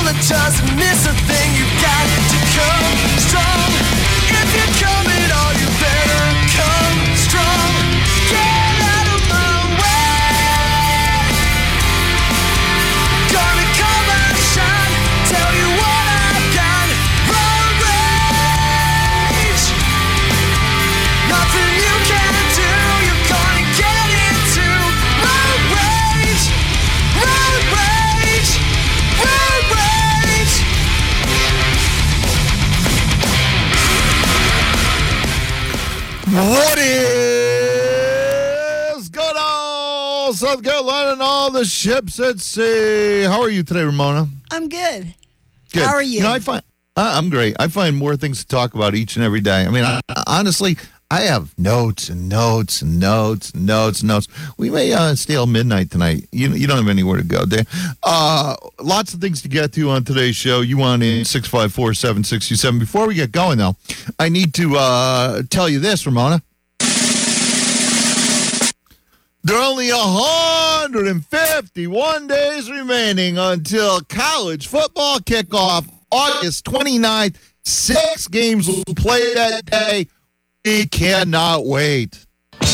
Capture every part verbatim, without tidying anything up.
it doesn't miss a thing. You got to come strong. If you're coming, all you better come strong. Get out of my way. Gonna come out shine. Tell you what I've got. Road rage. Nothing you can do. You're gonna get into road rage. Road rage. Road rage. What is going on, South Carolina and all the ships at sea? How are you today, Ramona? I'm good. Good. How are you? You know, I find uh, I'm great. I find more things to talk about each and every day. I mean, I, honestly, I have notes and notes and notes and notes and notes. We may uh, stay till midnight tonight. You you don't have anywhere to go, there. Uh, lots of things to get to on today's show. You want in six five four, seven six two seven. Before we get going, though, I need to uh, tell you this, Ramona. There are only one hundred fifty-one days remaining until college football kickoff, August twenty-ninth. Six games will play that day. We cannot wait.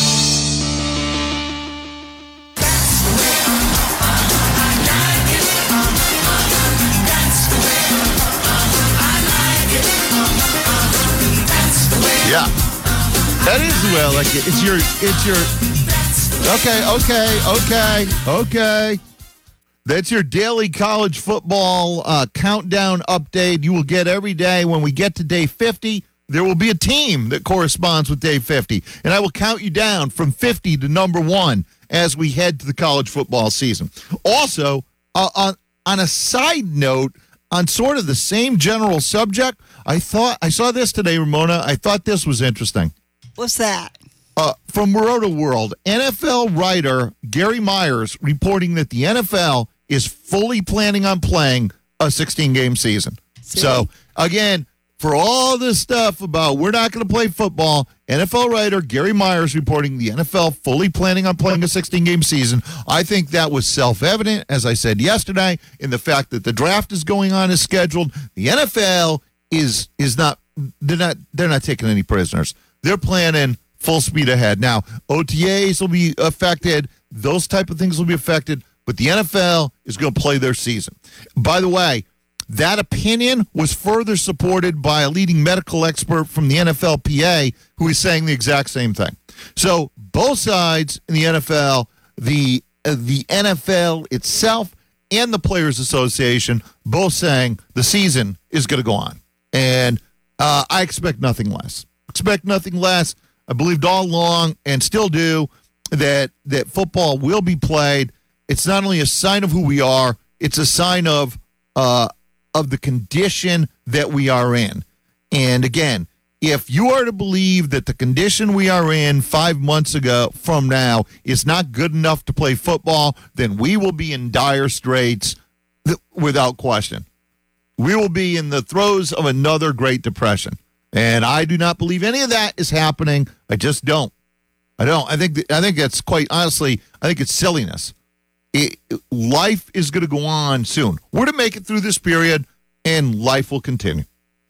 Yeah, that is the way I like it. It's your, it's your, okay, okay, okay, okay. That's your daily college football uh, countdown update. You will get every day. When we get to day fifty, there will be a team that corresponds with day fifty. And I will count you down from fifty to number one as we head to the college football season. Also, uh, on, on a side note, on sort of the same general subject, I thought I saw this today, Ramona. I thought this was interesting. What's that? Uh, from Roto World, N F L writer Gary Myers reporting that the N F L is fully planning on playing a sixteen-game season. See? So, again, for all this stuff about we're not going to play football, N F L writer Gary Myers reporting the N F L fully planning on playing a sixteen-game season. I think that was self-evident, as I said yesterday, in the fact that the draft is going on as scheduled. The N F L is is not they're not they're not taking any prisoners. They're planning full speed ahead. Now, O T As will be affected. Those type of things will be affected. But the N F L is going to play their season. By the way, that opinion was further supported by a leading medical expert from the N F L P A who is saying the exact same thing. So both sides in the N F L, the uh, the N F L itself and the Players Association, both saying the season is going to go on. And uh, I expect nothing less. Expect nothing less. I believed all along and still do that that football will be played. It's not only a sign of who we are, it's a sign of uh, of the condition that we are in. And again, if you are to believe that the condition we are in five months ago from now is not good enough to play football, then we will be in dire straits th- without question. We will be in the throes of another Great Depression. And I do not believe any of that is happening. I just don't. I don't. I think th- I think that's quite honestly, I think it's silliness. It, life is going to go on soon. We're to make it through this period, and life will continue.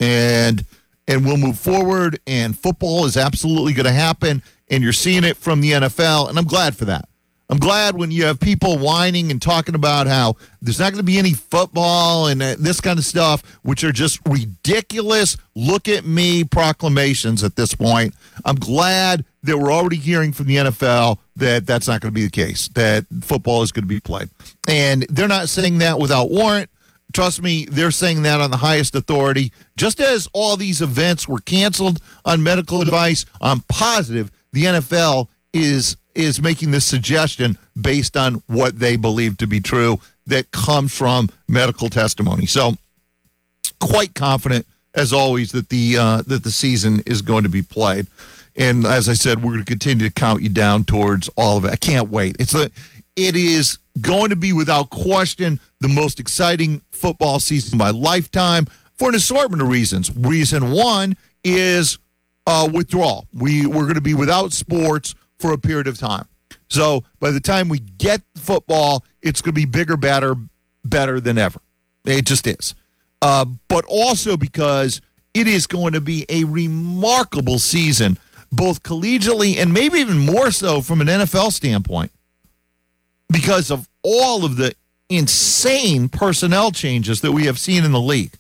And and we'll move forward, and football is absolutely going to happen, and you're seeing it from the N F L, and I'm glad for that. I'm glad when you have people whining and talking about how there's not going to be any football and uh, this kind of stuff, which are just ridiculous look-at-me proclamations at this point. I'm glad that we're already hearing from the N F L that that's not going to be the case, that football is going to be played. And they're not saying that without warrant. Trust me, they're saying that on the highest authority. Just as all these events were canceled on medical advice, I'm positive the N F L is is making this suggestion based on what they believe to be true that comes from medical testimony. So quite confident, as always, that the uh, that the season is going to be played. And as I said, we're going to continue to count you down towards all of it. I can't wait. It's a, it is going to be, without question, the most exciting football season of my lifetime for an assortment of reasons. Reason one is uh, withdrawal. We, we're going to be without sports for a period of time. So by the time we get football, it's going to be bigger, better, better than ever. It just is. Uh, but also because it is going to be a remarkable season, both collegiately and maybe even more so from an N F L standpoint, because of all of the insane personnel changes that we have seen in the league.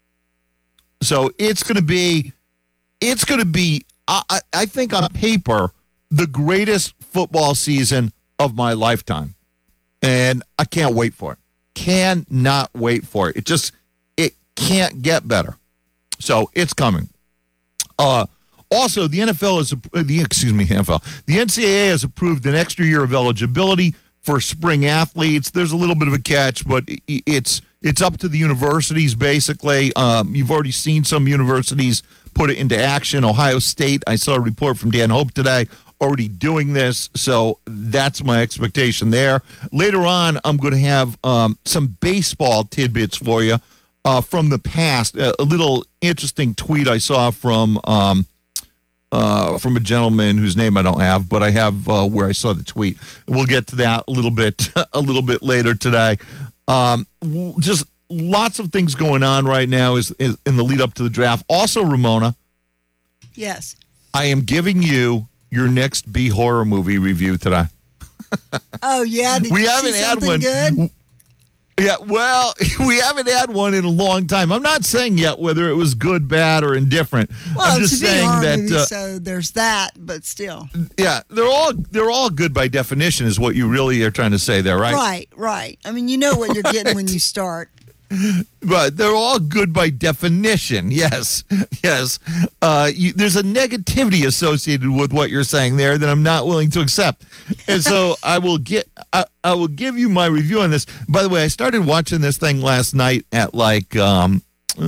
So it's going to be, it's going to be, I, I think on paper, the greatest football season of my lifetime. And I can't wait for it. Cannot wait for it. It just, it can't get better. So it's coming. Uh, also, the N F L is, the excuse me, N F L, the N C double A has approved an extra year of eligibility for spring athletes. There's a little bit of a catch, but it's it's up to the universities, basically. Um, you've already seen some universities put it into action. Ohio State, I saw a report from Dan Hope today, already doing this, so that's my expectation there. Later on, I'm going to have um, some baseball tidbits for you uh, from the past. A, a little interesting tweet I saw from um, uh, from a gentleman whose name I don't have, but I have uh, where I saw the tweet. We'll get to that a little bit a little bit later today. Um, just lots of things going on right now is, is in the lead up to the draft. Also, Ramona. Yes. I am giving you your next B horror movie review today. Oh yeah, did we you haven't see had something one. good? Yeah, well, we haven't had one in a long time. I'm not saying yet whether it was good, bad, or indifferent. Well, I'm just it's a saying horror that. movie, Uh, so there's that, but still. yeah, they're all they're all good by definition, is what you really are trying to say there, right? Right, right. I mean, you know what you're getting when you start. But they're all good by definition. Yes, yes. Uh, you, there's a negativity associated with what you're saying there that I'm not willing to accept, and so I will get. I, I will give you my review on this. By the way, I started watching this thing last night at like um,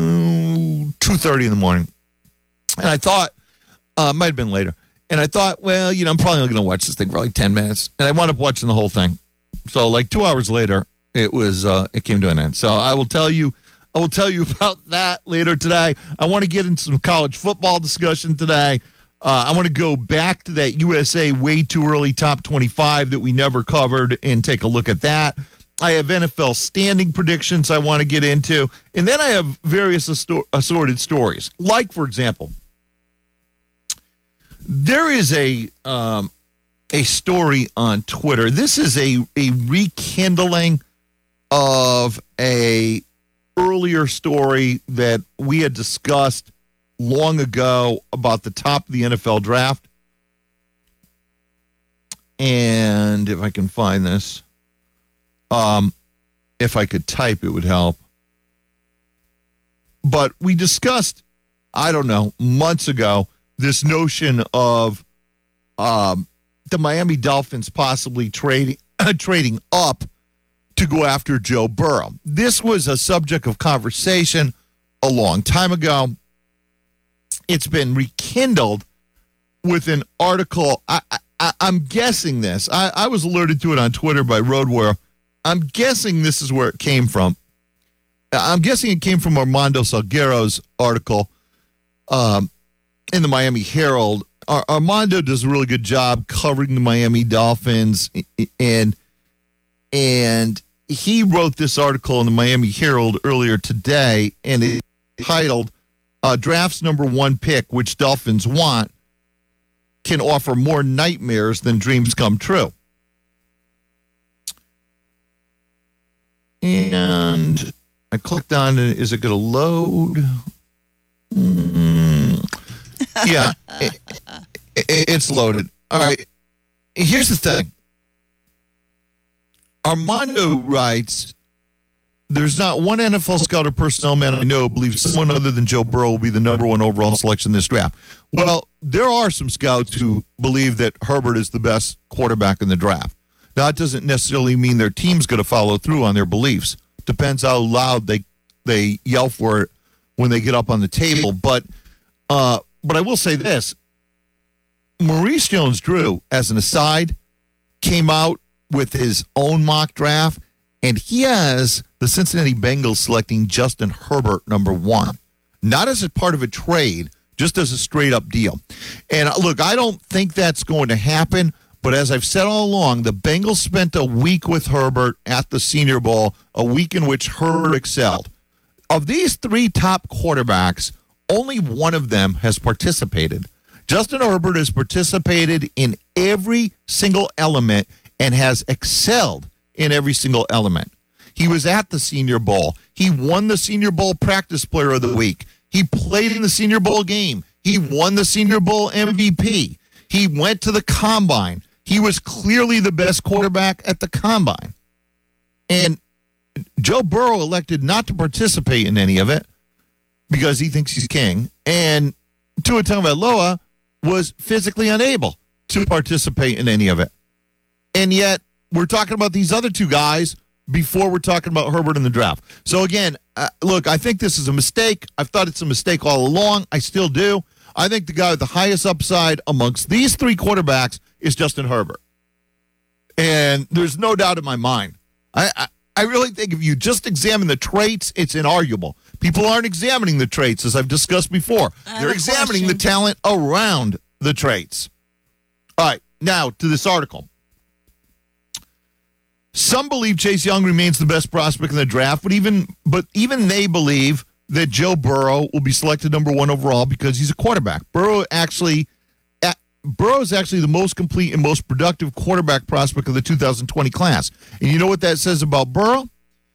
two thirty in the morning, and I thought uh, might have been later, and I thought, well, you know, I'm probably only going to watch this thing for like ten minutes, and I wound up watching the whole thing. So like two hours later. It was. Uh, it came to an end. So I will tell you. I will tell you about that later today. I want to get into some college football discussion today. Uh, I want to go back to that U S A way too early top twenty-five that we never covered and take a look at that. I have N F L standing predictions I want to get into, and then I have various astor- assorted stories. Like, for example, there is a um, a story on Twitter. This is a a rekindling of a earlier story that we had discussed long ago about the top of the N F L draft. And if I can find this, um, if I could type, it would help. But we discussed, I don't know, months ago, this notion of um, the Miami Dolphins possibly trading trading up to go after Joe Burrow. This was a subject of conversation a long time ago. It's been rekindled with an article. I, I, I'm guessing this. I, I was alerted to it on Twitter by Roadwear. I'm guessing this is where it came from. I'm guessing it came from Armando Salguero's article um, in the Miami Herald. Ar- Armando does a really good job covering the Miami Dolphins, and and he wrote this article in the Miami Herald earlier today, and it's titled, uh, Draft's Number One Pick, Which Dolphins Want, Can Offer More Nightmares Than Dreams Come True. And I clicked on it. Is it going to load? Mm, yeah, it, it, it's loaded. All right. Here's the thing. Armando writes, there's not one N F L scout or personnel man I know who believes someone other than Joe Burrow will be the number one overall selection in this draft. Well, there are some scouts who believe that Herbert is the best quarterback in the draft. Now, that doesn't necessarily mean their team's going to follow through on their beliefs. Depends how loud they they yell for it when they get up on the table. But uh, but I will say this. Maurice Jones-Drew, as an aside, came out with his own mock draft, and he has the Cincinnati Bengals selecting Justin Herbert number one. Not as a part of a trade, just as a straight-up deal. And look, I don't think that's going to happen, but as I've said all along, the Bengals spent a week with Herbert at the Senior Bowl, a week in which Herbert excelled. Of these three top quarterbacks, only one of them has participated. Justin Herbert has participated in every single element and has excelled in every single element. He was at the Senior Bowl. He won the Senior Bowl Practice Player of the Week. He played in the Senior Bowl game. He won the Senior Bowl M V P. He went to the Combine. He was clearly the best quarterback at the Combine. And Joe Burrow elected not to participate in any of it because he thinks he's king. And Tua Tagovailoa was physically unable to participate in any of it. And yet, we're talking about these other two guys before we're talking about Herbert in the draft. So again, uh, look, I think this is a mistake. I've thought it's a mistake all along. I still do. I think the guy with the highest upside amongst these three quarterbacks is Justin Herbert. And there's no doubt in my mind. I, I, I really think if you just examine the traits, it's inarguable. People aren't examining the traits, as I've discussed before. They're examining question. the talent around the traits. All right, now to this article. Some believe Chase Young remains the best prospect in the draft, but even but even they believe that Joe Burrow will be selected number one overall because he's a quarterback. Burrow actually, uh, Burrow is actually the most complete and most productive quarterback prospect of the two thousand twenty class. And you know what that says about Burrow?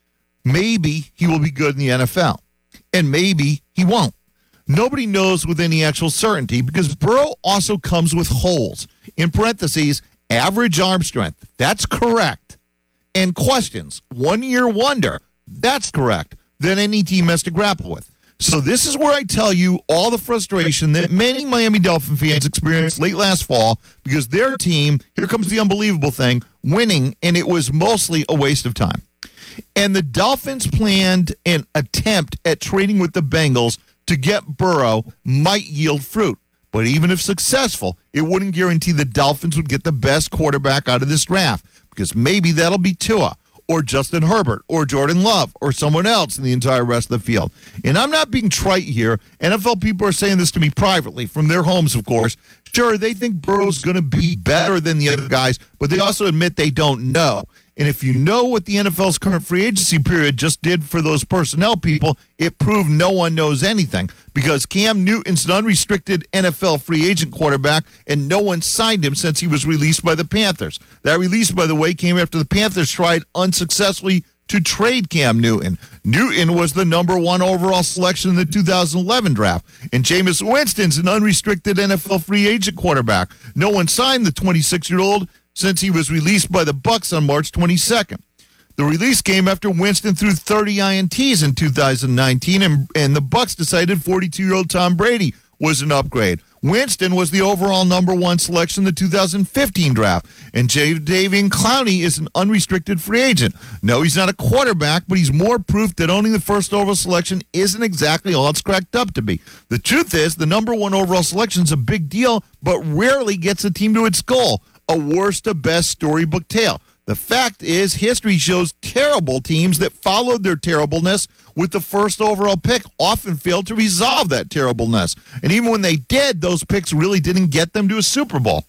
Maybe he will be good in the N F L, and maybe he won't. Nobody knows with any actual certainty because Burrow also comes with holes. In parentheses, average arm strength. That's correct. And questions, one-year wonder, that's correct, that any team has to grapple with. So this is where I tell you all the frustration that many Miami Dolphin fans experienced late last fall because their team, here comes the unbelievable thing, winning, and it was mostly a waste of time. And the Dolphins planned an attempt at trading with the Bengals to get Burrow might yield fruit. But even if successful, it wouldn't guarantee the Dolphins would get the best quarterback out of this draft. Because maybe that'll be Tua or Justin Herbert or Jordan Love or someone else in the entire rest of the field. And I'm not being trite here. N F L people are saying this to me privately from their homes, of course. Sure, they think Burrow's going to be better than the other guys, but they also admit they don't know. And if you know what the N F L's current free agency period just did for those personnel people, it proved no one knows anything because Cam Newton's an unrestricted N F L free agent quarterback, and no one signed him since he was released by the Panthers. That release, by the way, came after the Panthers tried unsuccessfully to trade Cam Newton. Newton was the number one overall selection in the two thousand eleven draft, and Jameis Winston's an unrestricted N F L free agent quarterback. No one signed the twenty-six-year-old since he was released by the Bucs on March twenty-second. The release came after Winston threw thirty I N Ts in two thousand nineteen, and, and the Bucs decided forty-two-year-old Tom Brady was an upgrade. Winston was the overall number one selection in the two thousand fifteen draft, and Jadeveon Clowney is an unrestricted free agent. No, he's not a quarterback, but he's more proof that owning the first overall selection isn't exactly all it's cracked up to be. The truth is, the number one overall selection is a big deal, but rarely gets a team to its goal. A worst to best storybook tale. The fact is, history shows terrible teams that followed their terribleness with the first overall pick often failed to resolve that terribleness. And even when they did, those picks really didn't get them to a Super Bowl.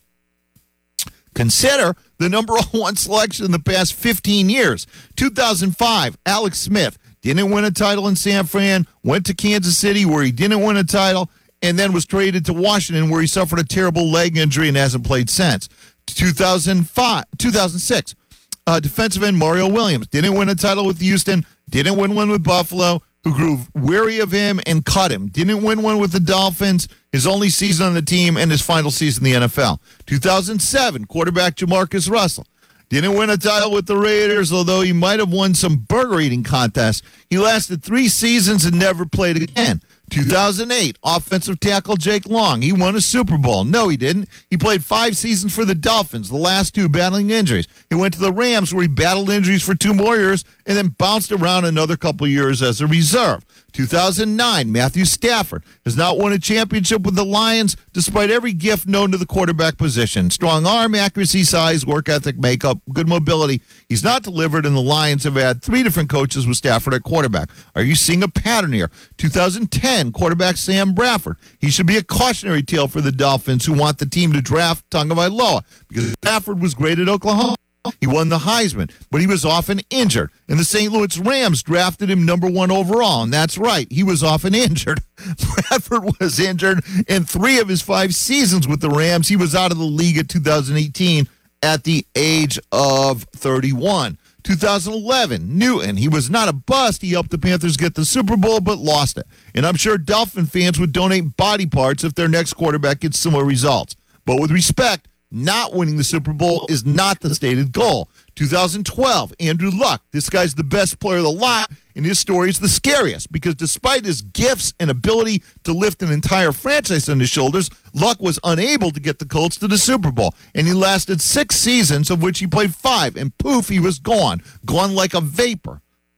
Consider the number one selection in the past fifteen years. two thousand five, Alex Smith didn't win a title in San Fran, went to Kansas City where he didn't win a title, and then was traded to Washington where he suffered a terrible leg injury and hasn't played since. two thousand five, two thousand six, uh, defensive end Mario Williams didn't win a title with Houston, didn't win one with Buffalo, who grew weary of him and cut him. Didn't win one with the Dolphins, his only season on the team, and his final season in the N F L. two thousand seven, quarterback Jamarcus Russell. Didn't win a title with the Raiders, although he might have won some burger eating contests. He lasted three seasons and never played again. two thousand eight, offensive tackle Jake Long. He won a Super Bowl. No, he didn't. He played five seasons for the Dolphins, the last two battling injuries. He went to the Rams where he battled injuries for two more years and then bounced around another couple years as a reserve. two thousand nine, Matthew Stafford has not won a championship with the Lions despite every gift known to the quarterback position. Strong arm, accuracy, size, work ethic, makeup, good mobility. He's not delivered, and the Lions have had three different coaches with Stafford at quarterback. Are you seeing a pattern here? two thousand ten, quarterback Sam Bradford. He should be a cautionary tale for the Dolphins who want the team to draft Tagovailoa because Bradford was great at Oklahoma. He won the Heisman, but he was often injured. And the Saint Louis Rams drafted him number one overall. And that's right, he was often injured. Bradford was injured in three of his five seasons with the Rams. He was out of the league at two thousand eighteen at the age of thirty-one. two thousand eleven, Newton. He was not a bust. He helped the Panthers get the Super Bowl, but lost it. And I'm sure Dolphin fans would donate body parts if their next quarterback gets similar results. But with respect, not winning the Super Bowl is not the stated goal. two thousand twelve, Andrew Luck. This guy's the best player of the lot, and his story is the scariest because despite his gifts and ability to lift an entire franchise on his shoulders, Luck was unable to get the Colts to the Super Bowl. And he lasted six seasons, of which he played five, and poof, he was gone. Gone like a vapor.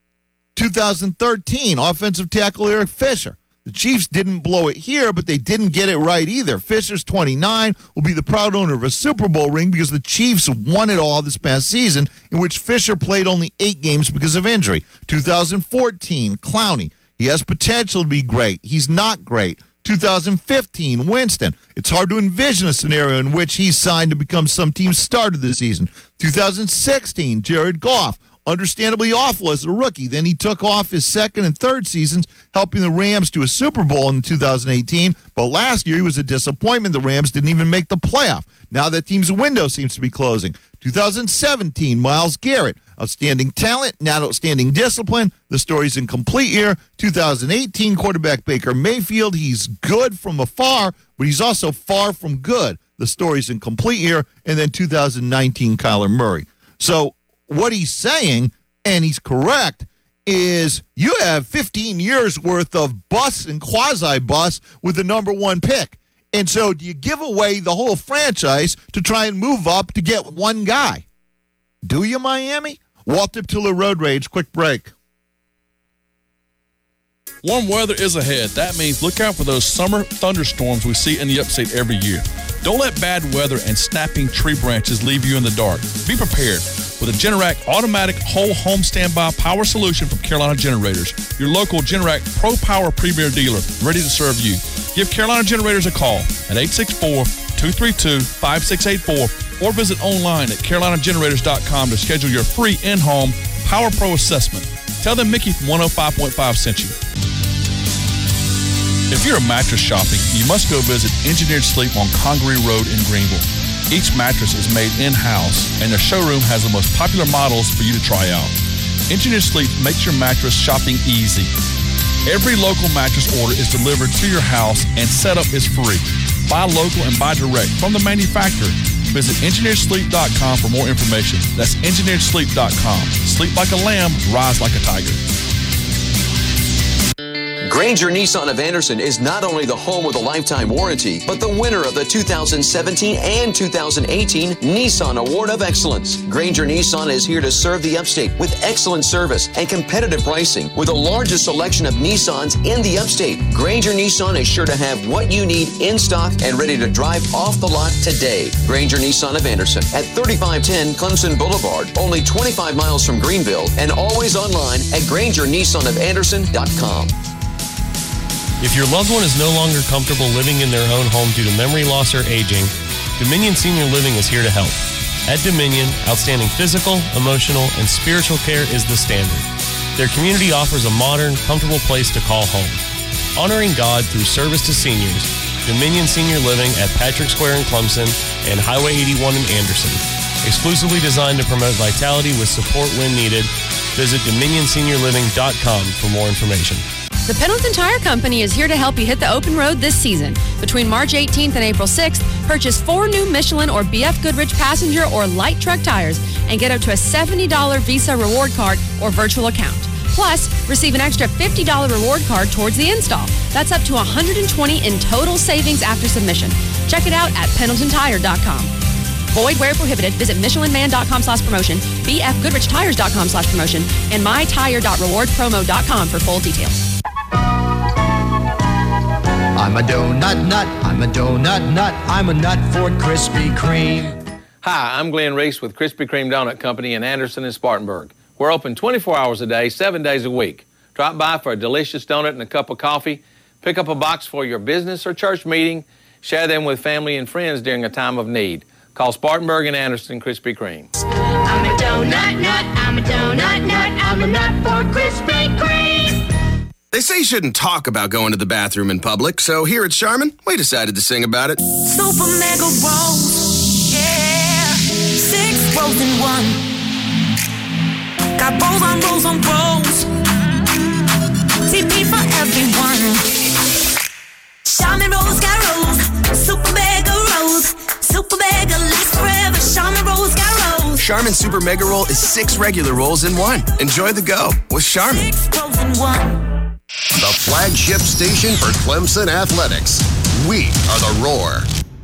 two thousand thirteen, offensive tackle Eric Fisher. The Chiefs didn't blow it here, but they didn't get it right either. Fisher's twenty-nine, will be the proud owner of a Super Bowl ring because the Chiefs won it all this past season, in which Fisher played only eight games because of injury. two thousand fourteen, Clowney. He has potential to be great. He's not great. two thousand fifteen, Winston. It's hard to envision a scenario in which he's signed to become some team's starter this season. two thousand sixteen, Jared Goff. Understandably awful as a rookie. Then he took off his second and third seasons, helping the Rams to a Super Bowl in two thousand eighteen. But last year, he was a disappointment. The Rams didn't even make the playoff. Now that team's window seems to be closing. two thousand seventeen, Myles Garrett. Outstanding talent, not outstanding discipline. The story's incomplete here. two thousand eighteen, quarterback Baker Mayfield. He's good from afar, but he's also far from good. The story's incomplete here. And then two thousand nineteen, Kyler Murray. So what he's saying, and he's correct, is you have fifteen years worth of busts and quasi-busts with the number one pick. And so do you give away the whole franchise to try and move up to get one guy? Do you, Miami? Walter Tiller Road Rage, quick break. Warm weather is ahead. That means look out for those summer thunderstorms we see in the upstate every year. Don't let bad weather and snapping tree branches leave you in the dark. Be prepared with a Generac automatic whole home standby power solution from Carolina Generators, your local Generac Pro Power Premier dealer, ready to serve you. Give Carolina Generators a call at eight six four, two three two, five six eight four or visit online at carolina generators dot com to schedule your free in-home Power Pro assessment. Tell them Mickey from one oh five point five sent you. If you're a mattress shopping, you must go visit Engineered Sleep on Congaree Road in Greenville. Each mattress is made in-house, and their showroom has the most popular models for you to try out. Engineered Sleep makes your mattress shopping easy. Every local mattress order is delivered to your house, and setup is free. Buy local and buy direct from the manufacturer. Visit engineered sleep dot com for more information. That's engineered sleep dot com. Sleep like a lamb, rise like a tiger. Granger Nissan of Anderson is not only the home with a lifetime warranty, but the winner of the two thousand seventeen and two thousand eighteen Nissan Award of Excellence. Granger Nissan is here to serve the upstate with excellent service and competitive pricing. With the largest selection of Nissans in the upstate, Granger Nissan is sure to have what you need in stock and ready to drive off the lot today. Granger Nissan of Anderson at thirty-five ten Clemson Boulevard, only twenty-five miles from Greenville, and always online at granger nissan of anderson dot com. If your loved one is no longer comfortable living in their own home due to memory loss or aging, Dominion Senior Living is here to help. At Dominion, outstanding physical, emotional, and spiritual care is the standard. Their community offers a modern, comfortable place to call home. Honoring God through service to seniors, Dominion Senior Living at Patrick Square in Clemson and Highway eighty-one in Anderson. Exclusively designed to promote vitality with support when needed, visit dominion senior living dot com for more information. The Pendleton Tire Company is here to help you hit the open road this season. Between March eighteenth and April sixth, purchase four new Michelin or B F Goodrich passenger or light truck tires and get up to a seventy dollars Visa reward card or virtual account. Plus, receive an extra fifty dollars reward card towards the install. That's up to one hundred twenty dollars in total savings after submission. Check it out at pendleton tire dot com. Void where prohibited. Visit michelin man dot com slash promotion, b f goodrich tires dot com slash promotion, and my tire dot reward promo dot com for full details. I'm a donut nut, I'm a donut nut, I'm a nut for Krispy Kreme. Hi, I'm Glenn Reese with Krispy Kreme Donut Company in Anderson and Spartanburg. We're open twenty-four hours a day, seven days a week. Drop by for a delicious donut and a cup of coffee. Pick up a box for your business or church meeting. Share them with family and friends during a time of need. Call Spartanburg and Anderson Krispy Kreme. donut nut. I'm a donut nut. I'm a nut for Krispy Kreme. They say you shouldn't talk about going to the bathroom in public, so here at Charmin, we decided to sing about it. Super mega rolls. Yeah. Six rolls in one. Got rolls on rolls on rolls. T P for everyone. Charmin rolls got rolls. Super mega rolls. Super mega lasts forever. Charmin rolls got rolls. Charmin Super Mega Roll is six regular rolls in one. Enjoy the go with Charmin. Six rolls in one. The flagship station for Clemson Athletics. We are the Roar.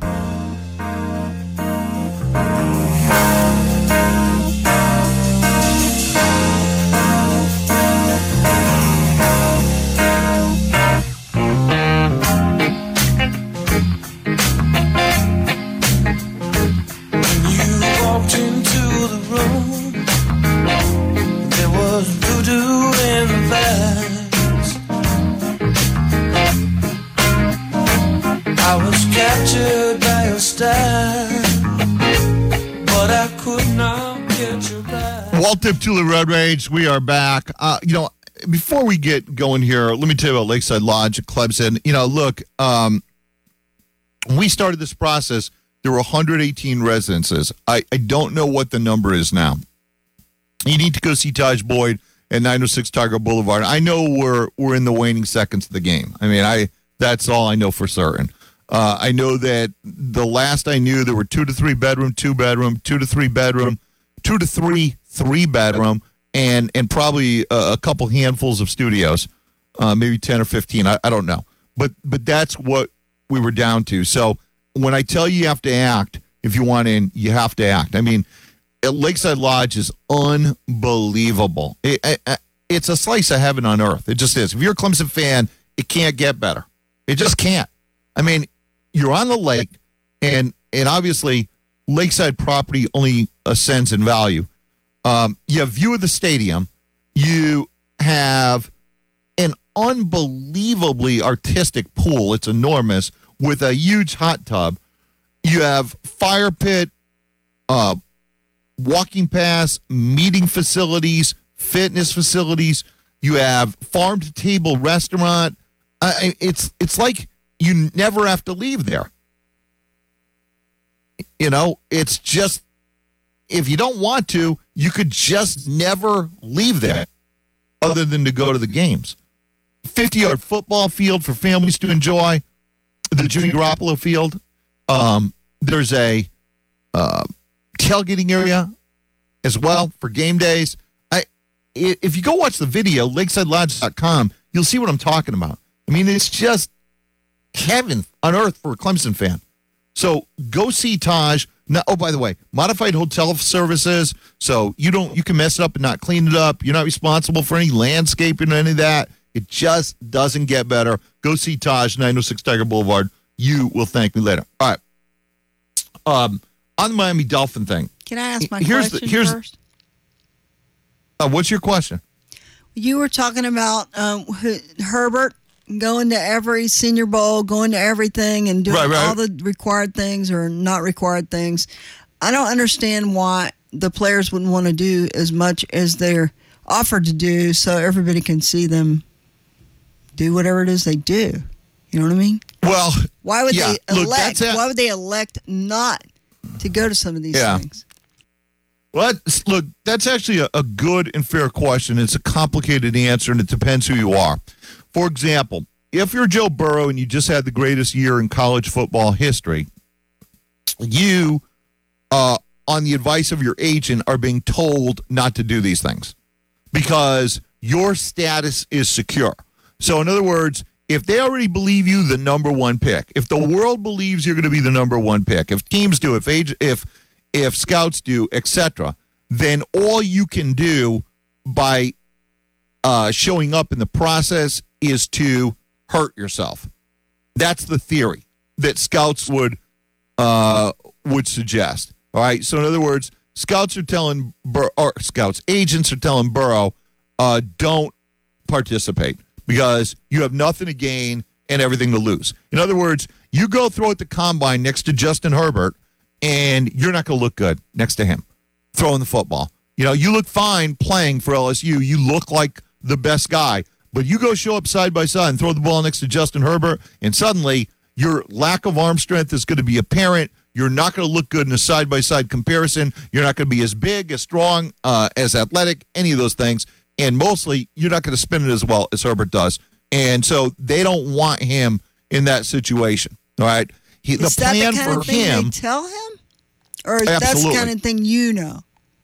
Walt Diptula Road Rage, we are back. Uh, you know, before we get going here, let me tell you about Lakeside Lodge at Clemson. You know, look, um, when we started this process, there were one hundred eighteen residences. I, I don't know what the number is now. You need to go see Taj Boyd at nine oh six Tiger Boulevard. I know we're we're in the waning seconds of the game. I mean, I that's all I know for certain. Uh, I know that the last I knew, there were two to three bedroom, two bedroom, two to three bedroom, two to three three bedroom, and and probably a, a couple handfuls of studios, uh, maybe ten or fifteen. I, I don't know, but but that's what we were down to. So when I tell you you have to act, if you want in, you have to act. I mean, Lakeside Lodge is unbelievable. It, it, it's a slice of heaven on earth. It just is. If you're a Clemson fan, it can't get better. It just can't. I mean, you're on the lake, and and obviously lakeside property only ascends in value. Um, you have view of the stadium. You have an unbelievably artistic pool. It's enormous with a huge hot tub. You have fire pit, uh, walking paths, meeting facilities, fitness facilities. You have farm to table restaurant. Uh, it's it's like you never have to leave there. You know, it's just, if you don't want to, you could just never leave there other than to go to the games. fifty-yard football field for families to enjoy. The Jimmy Garoppolo field. Um, there's a uh, tailgating area as well for game days. I, if you go watch the video, lakeside lodge dot com, you'll see what I'm talking about. I mean, it's just heaven on earth for a Clemson fan. So go see Taj. Now, oh, by the way, modified hotel services. So you don't, you can mess it up and not clean it up. You're not responsible for any landscaping or any of that. It just doesn't get better. Go see Taj, nine oh six Tiger Boulevard. You will thank me later. All right. Um, on the Miami Dolphin thing. Can I ask my here's question the, here's, first? Uh, what's your question? You were talking about um, Herbert going to every Senior Bowl, going to everything and doing right, right. all the required things or not required things. I don't understand why the players wouldn't want to do as much as they're offered to do so everybody can see them do whatever it is they do. You know what I mean? Well, why would yeah, they look, elect? that's a- why would they elect not to go to some of these Yeah. things? Well, that's, look, that's actually a, a good and fair question. It's a complicated answer, and it depends who you are. For example, if you're Joe Burrow and you just had the greatest year in college football history, you, uh, on the advice of your agent, are being told not to do these things because your status is secure. So, in other words, if they already believe you the number one pick, if the world believes you're going to be the number one pick, if teams do, if age, if if scouts do, et cetera, then all you can do by uh, showing up in the process is to hurt yourself. That's the theory that scouts would uh, would suggest. All right. So in other words, scouts are telling Bur- or scouts agents are telling Burrow, uh, don't participate because you have nothing to gain and everything to lose. In other words, you go throw at the combine next to Justin Herbert, and you're not going to look good next to him throwing the football. You know, you look fine playing for L S U. You look like the best guy. But you go show up side by side and throw the ball next to Justin Herbert, and suddenly your lack of arm strength is going to be apparent. You're not going to look good in a side-by-side comparison. You're not going to be as big, as strong, uh, as athletic, any of those things. And mostly, you're not going to spin it as well as Herbert does. And so they don't want him in that situation. All right? He, Is the that plan the kind for of thing him. they tell him? Or is that the Absolutely. kind of thing you know?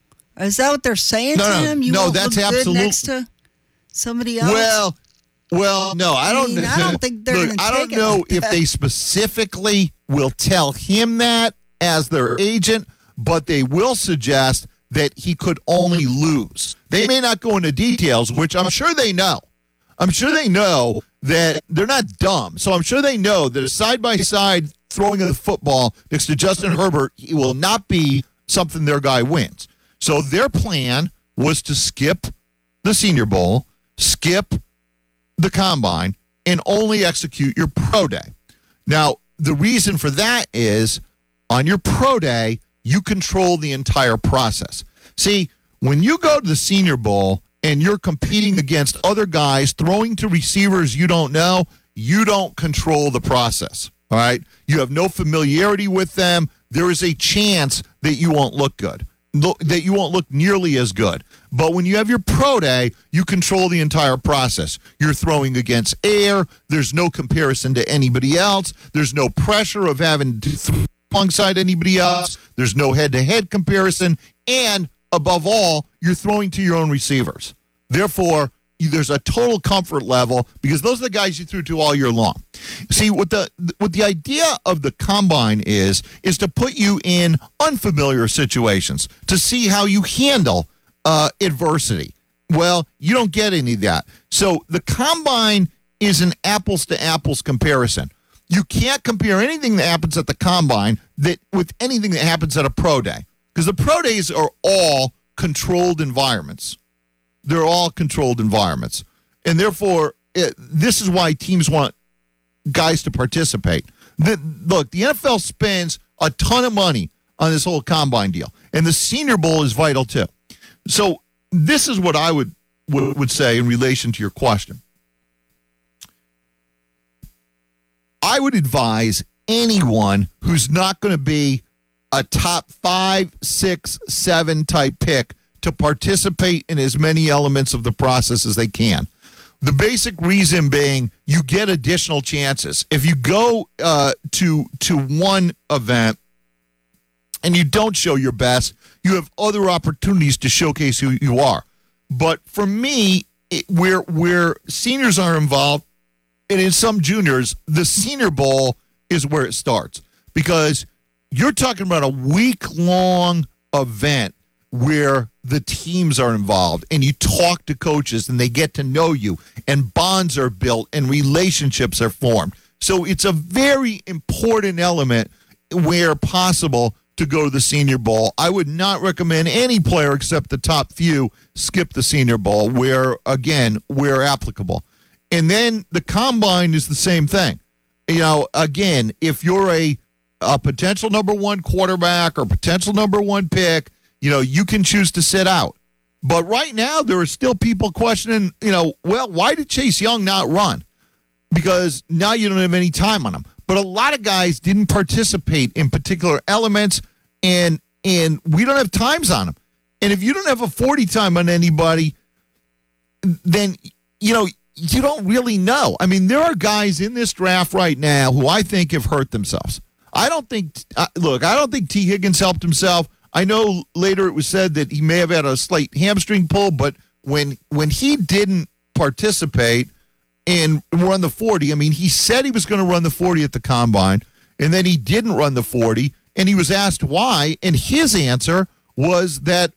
Is that what they're saying No, to no, him? You no, won't that's look good absolute- next to somebody else? Well, well, no, I don't. mean, I don't think they're look, gonna I don't take it know like if that. they specifically will tell him that as their agent, but they will suggest that he could only lose. They may not go into details, which I'm sure they know. I'm sure they know that they're not dumb. So I'm sure they know that a side-by-side throwing of the football next to Justin Herbert, he will not be something their guy wins. So their plan was to skip the Senior Bowl, skip the Combine, and only execute your pro day. Now, the reason for that is on your pro day, you control the entire process. See, when you go to the Senior Bowl and you're competing against other guys throwing to receivers you don't know, you don't control the process. All right? You have no familiarity with them. There is a chance that you won't look good, no- that you won't look nearly as good. But when you have your pro day, you control the entire process. You're throwing against air. There's no comparison to anybody else. There's no pressure of having to throw alongside anybody else. There's no head-to-head comparison. And above all, you're throwing to your own receivers. Therefore, you, there's a total comfort level because those are the guys you threw to all year long. See, what the what the idea of the Combine is, is to put you in unfamiliar situations, to see how you handle uh, adversity. Well, you don't get any of that. So the Combine is an apples-to-apples comparison. You can't compare anything that happens at the Combine that with anything that happens at a pro day. Because the pro days are all controlled environments. They're all controlled environments. And therefore, it, this is why teams want guys to participate. The, look, the N F L spends a ton of money on this whole Combine deal. And the Senior Bowl is vital too. So this is what I would, would, would say in relation to your question. I would advise anyone who's not going to be a top five, six, seven type pick to participate in as many elements of the process as they can. The basic reason being you get additional chances. If you go uh, to to one event and you don't show your best, you have other opportunities to showcase who you are. But for me, it, where where seniors are involved, and in some juniors, the Senior Bowl is where it starts because you're talking about a week-long event where the teams are involved and you talk to coaches and they get to know you and bonds are built and relationships are formed. So it's a very important element where possible to go to the Senior Bowl. I would not recommend any player except the top few skip the Senior Bowl where, again, where applicable. And then the Combine is the same thing. You know, again, if you're a, a potential number one quarterback or potential number one pick, you know, you can choose to sit out. But right now, there are still people questioning, you know, well, why did Chase Young not run? Because now you don't have any time on him. But a lot of guys didn't participate in particular elements, and and we don't have times on them. And if you don't have a forty time on anybody, then, you know, you don't really know. I mean, there are guys in this draft right now who I think have hurt themselves. I don't think, uh, look, I don't think T. Higgins helped himself. I know later it was said that he may have had a slight hamstring pull, but when when he didn't participate and run the forty, I mean, he said he was going to run the forty at the Combine, and then he didn't run the forty, and he was asked why, and his answer was that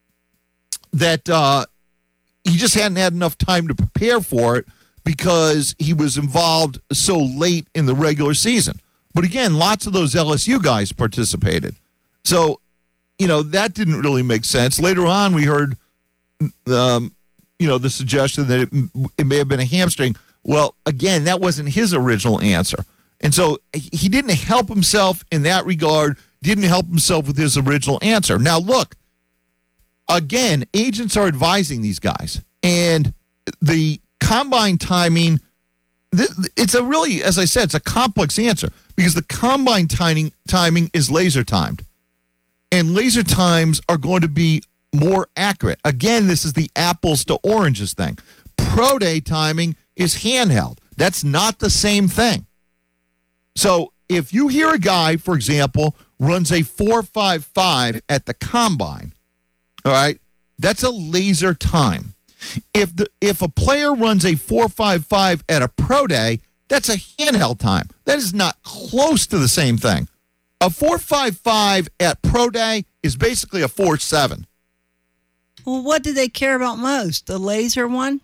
that uh, he just hadn't had enough time to prepare for it because he was involved so late in the regular season. But again, lots of those L S U guys participated. So, you know, that didn't really make sense. Later on, we heard, um, you know, the suggestion that it, it may have been a hamstring. Well, again, that wasn't his original answer. And so he didn't help himself in that regard, didn't help himself with his original answer. Now, look, again, agents are advising these guys. And the combine timing, th- it's a really, as I said, it's a complex answer because the combine timing, timing is laser timed. And laser times are going to be more accurate. Again, this is the apples to oranges thing. Pro day timing is handheld. That's not the same thing. So if you hear a guy, for example, runs a four five five at the combine, all right, that's a laser time. If the if a player runs a four five five at a pro day, that's a handheld time. That is not close to the same thing. A four five five at pro day is basically a four seven. Well, what do they care about most? The laser one?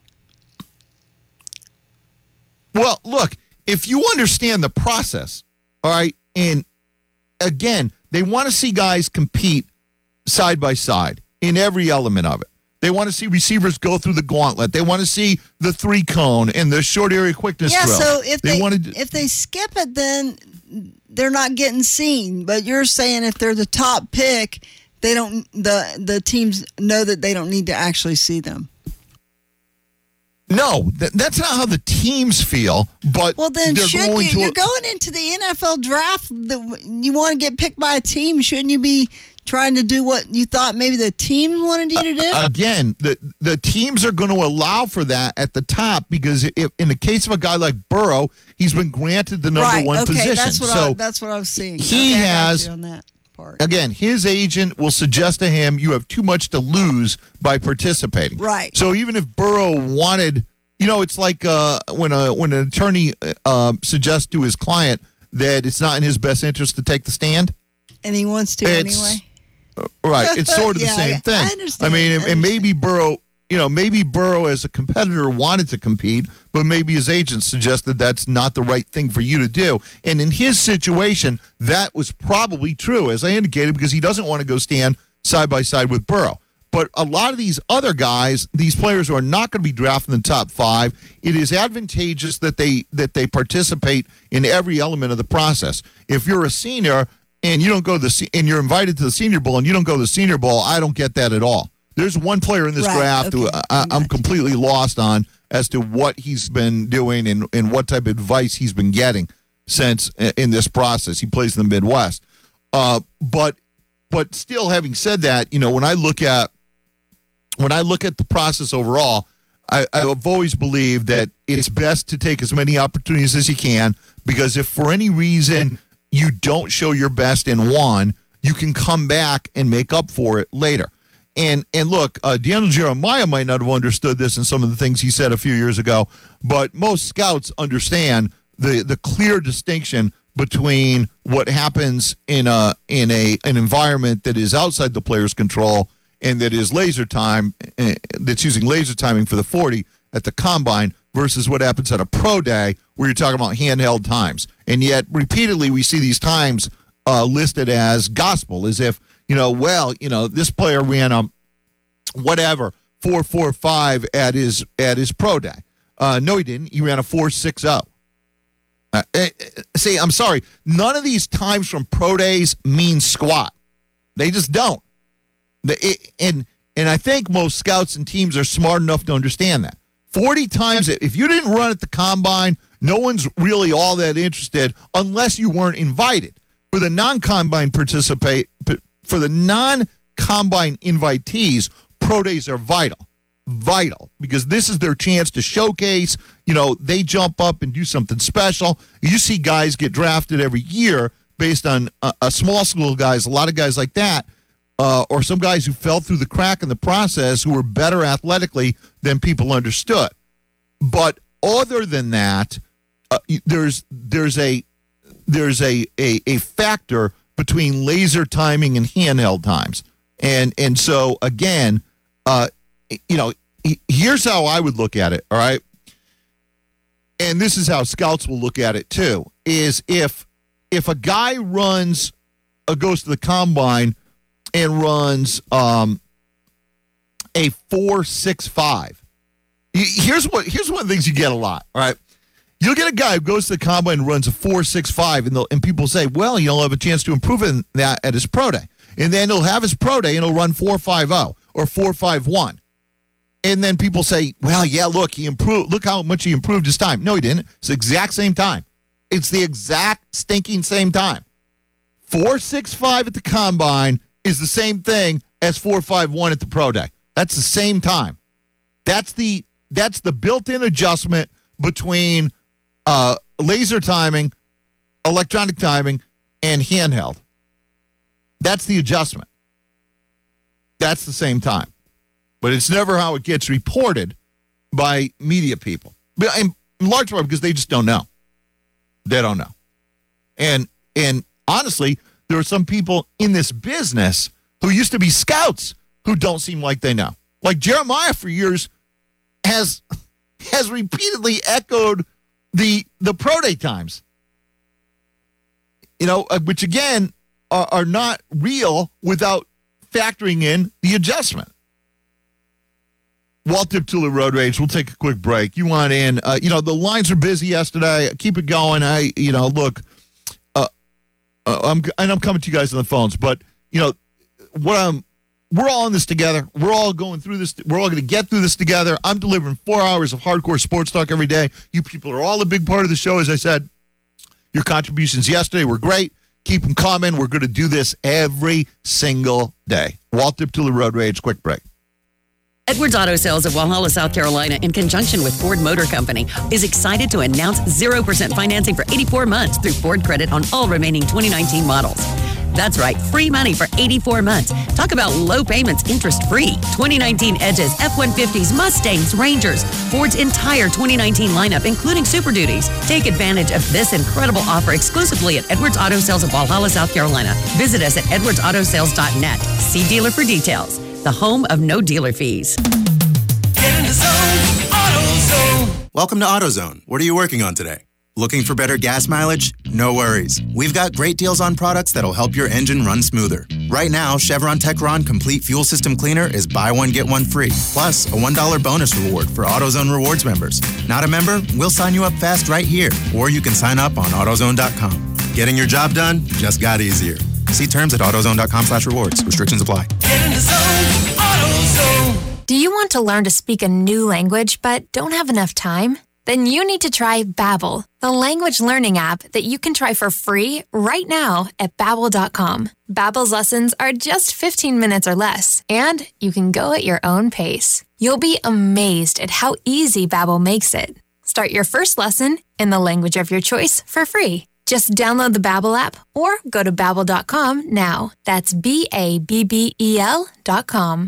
Well, look, if you understand the process, all right, and again, they want to see guys compete side by side in every element of it. They want to see receivers go through the gauntlet. They want to see the three cone and the short area quickness Yeah, drill. so if they, they want to, if they skip it, then they're not getting seen. But you're saying if they're the top pick, they don't. the The teams know that they don't need to actually see them. No, that, that's not how the teams feel. But well, then they're should going you? to You're a, going into the N F L draft. The, you want to get picked by a team? Shouldn't you be trying to do what you thought maybe the team wanted you to do? Uh, again, the the teams are going to allow for that at the top because if, in the case of a guy like Burrow, he's been granted the number right, one okay, position. That's what so I, that's what I was seeing. He okay, I got has you on that part. Again, his agent will suggest to him you have too much to lose by participating. Right. So even if Burrow wanted, you know, it's like uh, when a when an attorney uh, suggests to his client that it's not in his best interest to take the stand, and he wants to it's, anyway. Right, it's sort of yeah, the same I, thing. I understand. I mean, I and, and maybe Burrow, you know, maybe Burrow as a competitor wanted to compete, but maybe his agent suggested that's not the right thing for you to do. And in his situation, that was probably true, as I indicated, because he doesn't want to go stand side by side with Burrow. But a lot of these other guys, these players who are not going to be drafted in the top five, it is advantageous that they that they participate in every element of the process. If you're a senior and you don't go to the and you're invited to the Senior Bowl and you don't go to the Senior Bowl, I don't get that at all. There's one player in this right, draft okay. who I, I'm completely lost on as to what he's been doing and, and what type of advice he's been getting since in this process. He plays in the Midwest. Uh, but but still, having said that, you know, when I look at when I look at the process overall, I, I've always believed that it's best to take as many opportunities as you can because if for any reason you don't show your best in one, you can come back and make up for it later. And and look, uh, Daniel Jeremiah might not have understood this in some of the things he said a few years ago, but most scouts understand the the clear distinction between what happens in a in a an environment that is outside the player's control and that is laser time, uh, that's using laser timing for the forty at the combine versus what happens at a pro day where you're talking about handheld times. And yet, repeatedly, we see these times uh, listed as gospel, as if, you know, well, you know, this player ran a whatever four four five at his at his pro day. Uh, no, he didn't. He ran a four six zero. Uh, uh, see, I'm sorry. None of these times from pro days mean squat. They just don't. The, it, and and I think most scouts and teams are smart enough to understand that. forty times, if you didn't run at the combine, no one's really all that interested unless you weren't invited. For the non-combine participate, for the non-combine invitees, pro days are vital. Vital, because this is their chance to showcase, you know, they jump up and do something special. You see guys get drafted every year based on a, a small school guys, a lot of guys like that, uh, or some guys who fell through the crack in the process who were better athletically than people understood. But other than that, uh, there's there's a there's a, a a factor between laser timing and handheld times. And and so again, uh, you know, here's how I would look at it, all right? And this is how scouts will look at it too, is if if a guy runs, uh, goes to the combine and runs um, a four six five, here's what here's one of the things you get a lot, all right? You'll get a guy who goes to the combine and runs a four six five, and, and people say, well, you'll have a chance to improve in that at his pro day. And then he'll have his pro day and he'll run four five zero. or four five one. And then people say, well, yeah, look, he improved. Look how much he improved his time. No, he didn't. It's the exact same time. It's the exact stinking same time. four six five at the combine is the same thing as four five one at the pro day. That's the same time. That's the that's the built-in adjustment between uh, laser timing, electronic timing, and handheld. That's the adjustment. That's the same time. But it's never how it gets reported by media people. But in large part because they just don't know. They don't know. And and honestly, there are some people in this business who used to be scouts who don't seem like they know. Like Jeremiah for years has has repeatedly echoed the the pro day times. You know, which again are, are not real without factoring in the adjustment. Walt Diptula Road Rage. We'll take a quick break. You want in? Uh, you know, the lines are busy yesterday. Keep it going. I, you know, look, uh, uh, I'm and I'm coming to you guys on the phones, but you know, what I'm. We're all in this together. We're all going through this. We're all going to get through this together. I'm delivering four hours of hardcore sports talk every day. You people are all a big part of the show, as I said. Your contributions yesterday were great. Keep them coming. We're going to do this every single day. Walt Diptula Road Rage. Quick break. Edwards Auto Sales of Walhalla, South Carolina, in conjunction with Ford Motor Company, is excited to announce zero percent financing for eighty-four months through Ford Credit on all remaining twenty nineteen models. That's right, free money for eighty-four months. Talk about low payments, interest-free. twenty nineteen Edges, F one fifties, Mustangs, Rangers, Ford's entire twenty nineteen lineup, including Super Duties. Take advantage of this incredible offer exclusively at Edwards Auto Sales of Walhalla, South Carolina. Visit us at edwards auto sales dot net. See dealer for details. The home of no dealer fees. Get in the zone, AutoZone. Welcome to AutoZone. What are you working on today? Looking for better gas mileage? No worries. We've got great deals on products that'll help your engine run smoother. Right now, Chevron Techron Complete Fuel System Cleaner is buy one, get one free, plus a one dollar bonus reward for AutoZone Rewards members. Not a member? We'll sign you up fast right here, or you can sign up on AutoZone dot com. Getting your job done just got easier. See terms at AutoZone dot com slash rewards. Restrictions apply. Get in the zone, AutoZone. Do you want to learn to speak a new language but don't have enough time? Then you need to try Babbel, the language learning app that you can try for free right now at babbel dot com. Babbel's lessons are just fifteen minutes or less, and you can go at your own pace. You'll be amazed at how easy Babbel makes it. Start your first lesson in the language of your choice for free. Just download the Babbel app or go to babbel dot com now. That's B A B B E L dot com.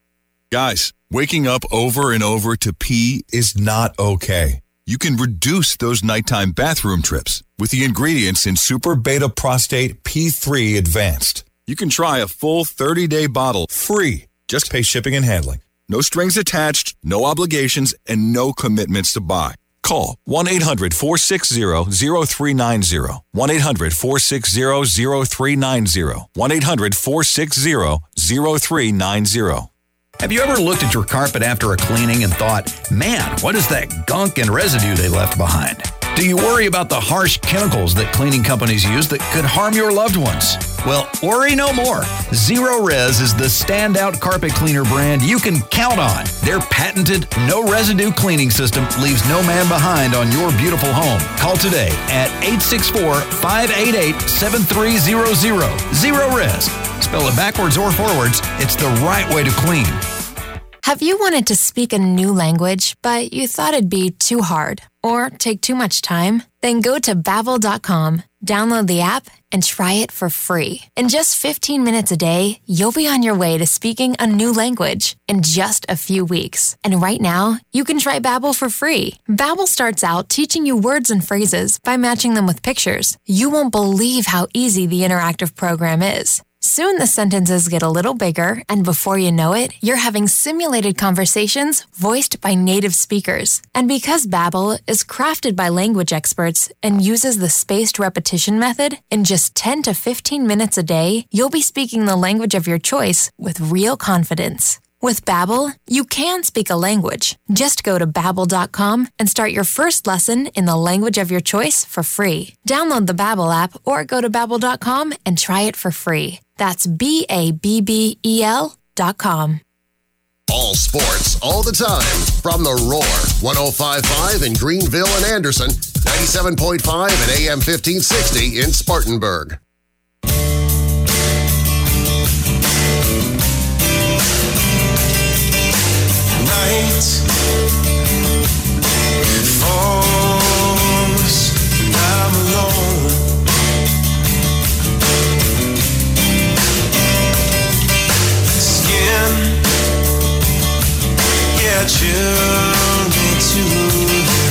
Guys, waking up over and over to pee is not okay. You can reduce those nighttime bathroom trips with the ingredients in Super Beta Prostate P three Advanced. You can try a full thirty-day bottle free. Just pay shipping and handling. No strings attached, no obligations, and no commitments to buy. Call one eight hundred four six zero zero three nine zero. one eight hundred four six zero zero three nine zero. one eight hundred four six zero zero three nine zero. Have you ever looked at your carpet after a cleaning and thought, man, what is that gunk and residue they left behind? Do you worry about the harsh chemicals that cleaning companies use that could harm your loved ones? Well, worry no more. Zero Res is the standout carpet cleaner brand you can count on. Their patented no residue cleaning system leaves no man behind on your beautiful home. Call today at eight six four, five eight eight, seven three zero zero. Zero Res. Spell it backwards or forwards. It's the right way to clean. Have you wanted to speak a new language, but you thought it'd be too hard or take too much time? Then go to babbel dot com, download the app, and try it for free. In just fifteen minutes a day, you'll be on your way to speaking a new language in just a few weeks. And right now, you can try Babbel for free. Babbel starts out teaching you words and phrases by matching them with pictures. You won't believe how easy the interactive program is. Soon the sentences get a little bigger, and before you know it, you're having simulated conversations voiced by native speakers. And because Babbel is crafted by language experts and uses the spaced repetition method, in just ten to fifteen minutes a day, you'll be speaking the language of your choice with real confidence. With Babbel, you can speak a language. Just go to babbel dot com and start your first lesson in the language of your choice for free. Download the Babbel app or go to babbel dot com and try it for free. That's B A B B E L dot com. All sports, all the time. From the Roar, one oh five point five in Greenville and Anderson, ninety-seven point five and A M fifteen sixty in Spartanburg. Night falls and I'm alone. Skin, yeah, chilled into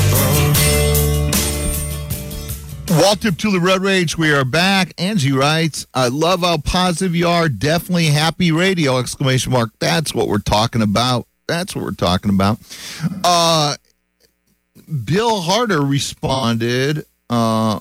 the bone. Walter to the Road Rage. We are back. Angie writes, I love how positive you are. Definitely happy radio! Exclamation mark. That's what we're talking about. That's what we're talking about. Uh, Bill Harder responded. Uh,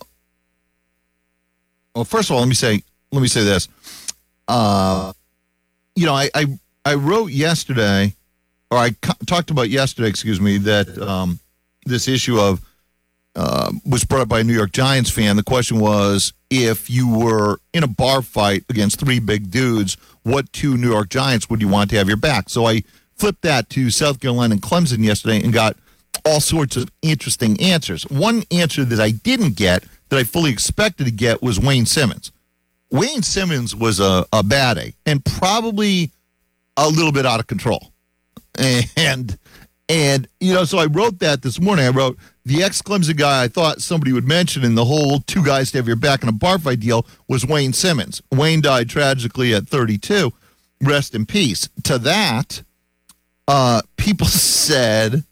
well, first of all, let me say, let me say this. Uh, you know, I, I, I wrote yesterday, or I co- talked about yesterday, excuse me, that um, this issue of uh, was brought up by a New York Giants fan. The question was, if you were in a bar fight against three big dudes, what two New York Giants would you want to have your back? So I flipped that to South Carolina and Clemson yesterday and got all sorts of interesting answers. One answer that I didn't get, that I fully expected to get, was Wayne Simmons. Wayne Simmons was a, a bad A and probably a little bit out of control. And, and you know, so I wrote that this morning. I wrote, the ex-Clemson guy I thought somebody would mention in the whole two guys to have your back in a bar fight deal was Wayne Simmons. Wayne died tragically at thirty-two. Rest in peace. To that, Uh, people said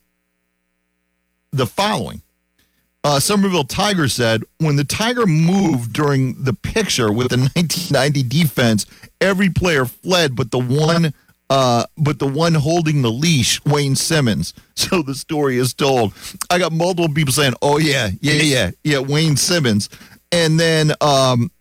the following. Uh, Somerville Tiger said, when the Tiger moved during the picture with the nineteen ninety defense, every player fled but the one uh, but the one holding the leash, Wayne Simmons. So the story is told. I got multiple people saying, oh, yeah, yeah, yeah, yeah, Wayne Simmons. And then, um,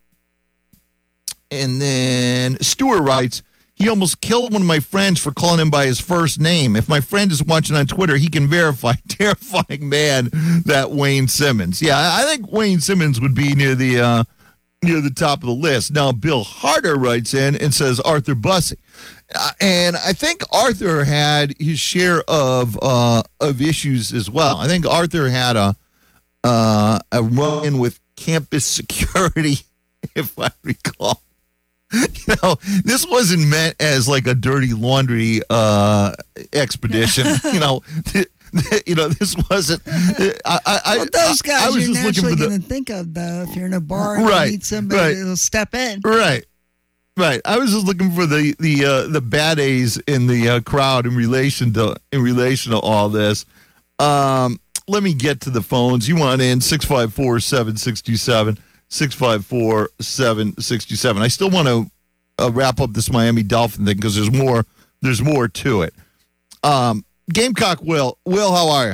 and then Stewart writes, he almost killed one of my friends for calling him by his first name. If my friend is watching on Twitter, he can verify. Terrifying man, that Wayne Simmons. Yeah, I think Wayne Simmons would be near the uh, near the top of the list. Now, Bill Harder writes in and says Arthur Bussey. Uh, and I think Arthur had his share of uh, of issues as well. I think Arthur had a, uh, a run-in with campus security, if I recall. You know, this wasn't meant as like a dirty laundry uh, expedition. you know, th- th- you know, this wasn't. I, I, well, those guys I, I was you're just looking naturally for the going to think of, though, if you're in a bar and right, you need somebody right, who'll step in. Right, right. I was just looking for the the uh, the bad A's in the uh, crowd in relation to in relation to all this. Um, let me get to the phones. You want in six five four, seven six seven. six five four, seven six seven. I still want to uh, wrap up this Miami Dolphin thing because there's more there's more to it. Um, Gamecock Will. Will, how are you?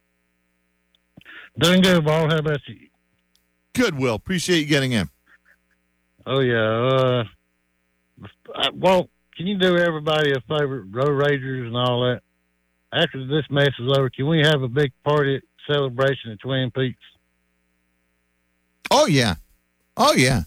Doing good, Ball. How about you? Good, Will. Appreciate you getting in. Oh, yeah. Uh, I, well, can you do everybody a favor, Road Ragers and all that? After this mess is over, can we have a big party celebration at Twin Peaks? Oh, yeah. Oh, yeah.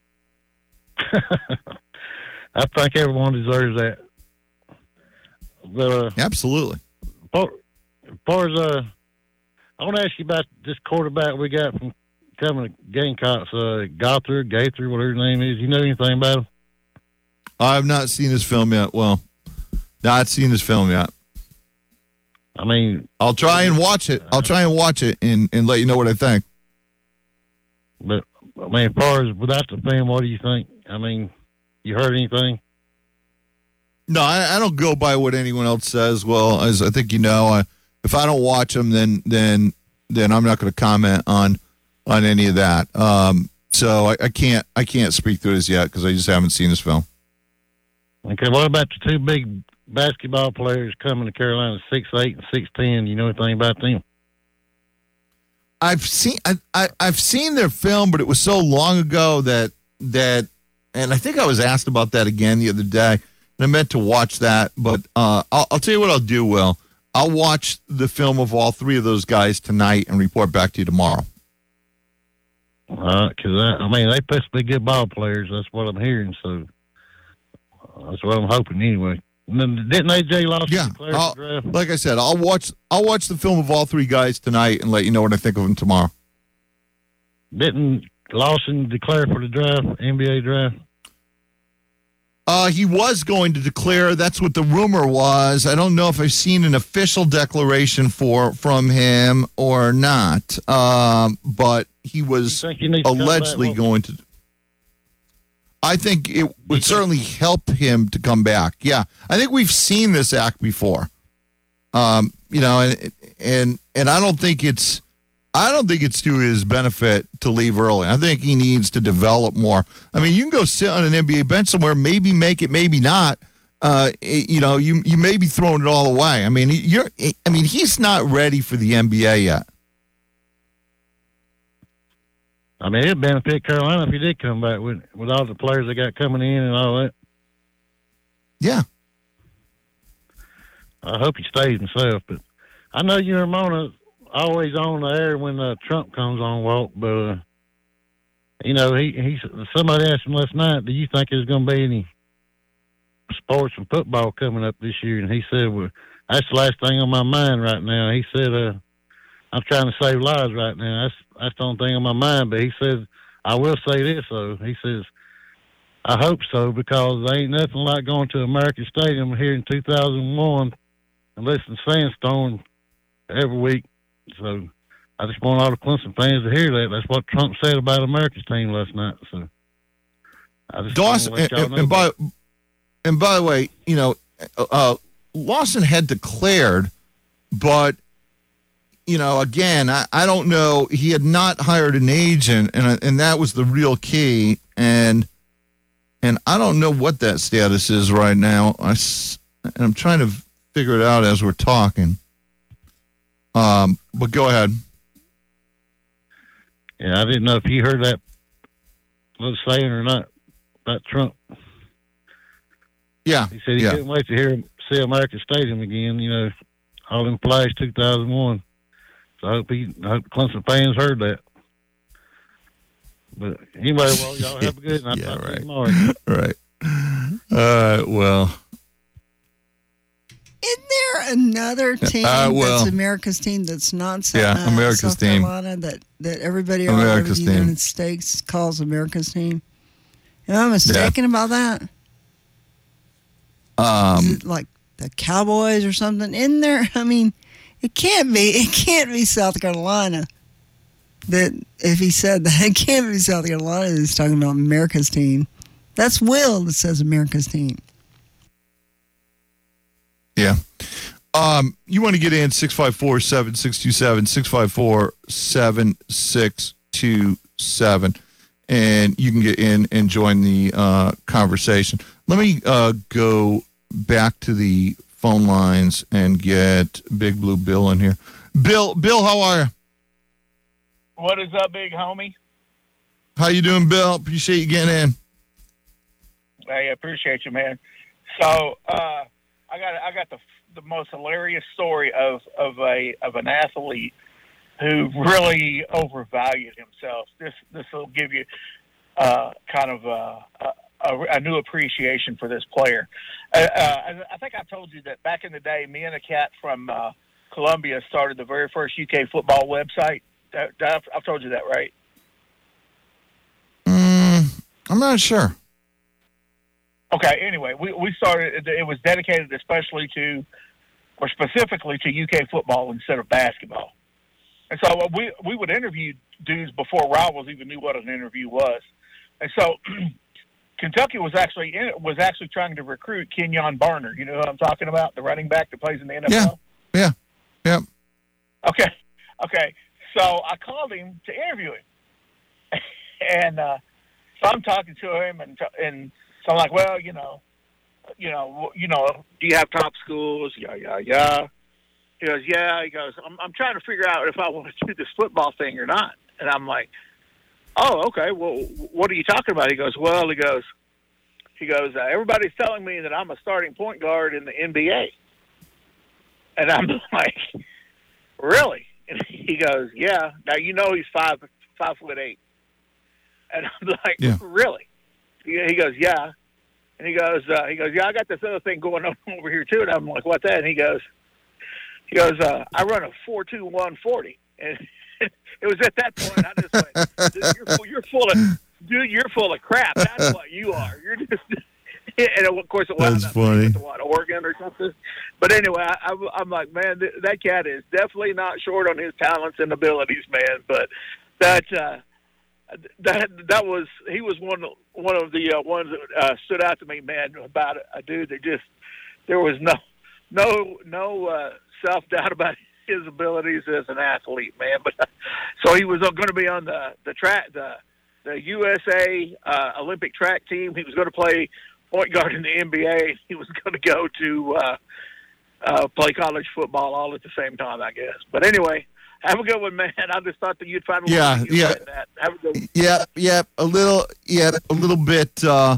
I think everyone deserves that. But, uh, Absolutely. As far as, uh, I want to ask you about this quarterback we got from coming to Gamecocks, uh, Gaither, Gaither, whatever his name is. You know anything about him? I've not seen his film yet. Well, not seen his film yet. I mean, I'll try and watch it. I'll try and watch it and, and let you know what I think. But, I mean, as far as without the film, what do you think? I mean, you heard anything? No, I, I don't go by what anyone else says. Well, as I think you know, I, if I don't watch them, then then then I'm not going to comment on on any of that. Um, so I, I can't I can't speak to this yet because I just haven't seen this film. Okay, what about the two big basketball players coming to Carolina, six eight and six ten? You know anything about them? I've seen I, I I've seen their film, but it was so long ago that that, and I think I was asked about that again the other day. And I meant to watch that, but uh, I'll, I'll tell you what I'll do, Will. I'll watch the film of all three of those guys tonight and report back to you tomorrow. Uh, because I, I mean, they supposed to be good ball players. That's what I'm hearing. So that's what I'm hoping anyway. And then didn't A J Lawson Yeah, declare I'll- the draft? like I said, I'll watch. I'll watch the film of all three guys tonight and let you know what I think of them tomorrow. Didn't Lawson declare for the draft, N B A draft? Uh, he was going to declare. That's what the rumor was. I don't know if I've seen an official declaration for from him or not. Um, but he was think he needs to come allegedly back? going to. I think it would certainly help him to come back. Yeah, I think we've seen this act before. Um, you know, and and and I don't think it's. I don't think it's to his benefit to leave early. I think he needs to develop more. I mean, you can go sit on an N B A bench somewhere, maybe make it, maybe not. Uh, it- you know, you you may be throwing it all away. I mean, you're. I mean, he's not ready for the N B A yet. I mean, it'd benefit Carolina if he did come back with with all the players they got coming in and all that. Yeah. I hope he stays himself, but I know you and Ramona always on the air when uh, Trump comes on, Walt, but uh, you know, he he somebody asked him last night, do you think there's going to be any sports and football coming up this year? And he said, well, that's the last thing on my mind right now. He said, uh, I'm trying to save lives right now. That's that's the only thing on my mind. But he says, I will say this, though. He says, I hope so, because there ain't nothing like going to American Stadium here in two thousand one and listening to Sandstone every week. So I just want all the Clemson fans to hear that. That's what Trump said about America's team last night. So I just Dawson, want to let and, y'all and, know and by and by the way, you know, uh, Lawson had declared, but you know, again, I, I don't know. He had not hired an agent, and and that was the real key. And and I don't know what that status is right now. I s- and I'm trying to figure it out as we're talking. Um, but go ahead. Yeah, I didn't know if you heard that little saying or not about Trump. Yeah, he said he yeah. couldn't wait to hear him see American Stadium again. You know, all in Flash two thousand one. So I hope he, I hope Clemson fans heard that. But anyway, well, y'all have a good night. Yeah, I'll talk to you right. tomorrow. Right. Uh, well. Isn't there another team Uh, well, that's America's team that's not South, Yeah, uh, America's South team. Carolina that, that everybody all over America's the team. United States calls America's team? Am I mistaken about that? Um, Is it like the Cowboys or something in there? I mean, it can't be. It can't be South Carolina. That if he said that, it can't be South Carolina. He's talking about America's team. That's Will that says America's team. Yeah. Um, you want to get in six five four, seven six two seven, six five four, seven six two seven, and you can get in and join the uh, conversation. Let me uh, go back to the phone lines and get Big Blue Bill in here. Bill, Bill, how are you? What is up, big homie? How you doing, Bill? Appreciate you getting in. Hey, I appreciate you, man. So uh, I got I got the the most hilarious story of of a of an athlete who really overvalued himself. This this will give you uh, kind of a, a, a new appreciation for this player. Uh, uh, I think I told you that back in the day, me and a cat from uh, Columbia started the very first U K football website. That, that, I've told you that, right? Mm, I'm not sure. Okay, anyway, we, we started, it was dedicated especially to, or specifically to U K football instead of basketball. And so we we would interview dudes before rivals even knew what an interview was. And so Kentucky was actually in, was actually trying to recruit Kenyon Barner. You know who I'm talking about, the running back that plays in the N F L? Yeah, yeah. Okay, okay. So I called him to interview him. and uh, so I'm talking to him, and and so I'm like, well, you know, you know, you know, do you have top schools? Yeah, yeah, yeah. He goes, yeah. He goes, I'm, I'm trying to figure out if I want to do this football thing or not. And I'm like, oh, okay. Well, what are you talking about? He goes, well, he goes, he goes, uh, everybody's telling me that I'm a starting point guard in the N B A. And I'm like, really? And he goes, yeah. Now, you know he's five, five foot eight. And I'm like, Yeah. really? He he goes, yeah. And he goes, uh, he goes, yeah, I got this other thing going on over here too. And I'm like, what's that? And he goes, he goes, uh, I run a four two one forty. And it was at that point I just went, dude, you're, full, you're full of, dude, you're full of crap. That's what you are. You're just, and of course it wound That's up funny. to what, Oregon or something. But anyway, I, I, I'm like, man, th- that cat is definitely not short on his talents and abilities, man. But that, uh, that that was he was one one of the uh, ones that uh, stood out to me, man, about a dude that just there was no no no uh, self doubt about his abilities as an athlete, man. But uh, so he was going to be on the the track the the U S A uh, Olympic track team. He was going to play point guard in the N B A. He was going to go to uh, uh, play college football all at the same time, I guess. But anyway. Have a good one, man. I just thought that you'd find a Yeah, way to yeah. get that. Have a good one. Yeah, yeah, a little, yeah, a little bit, uh,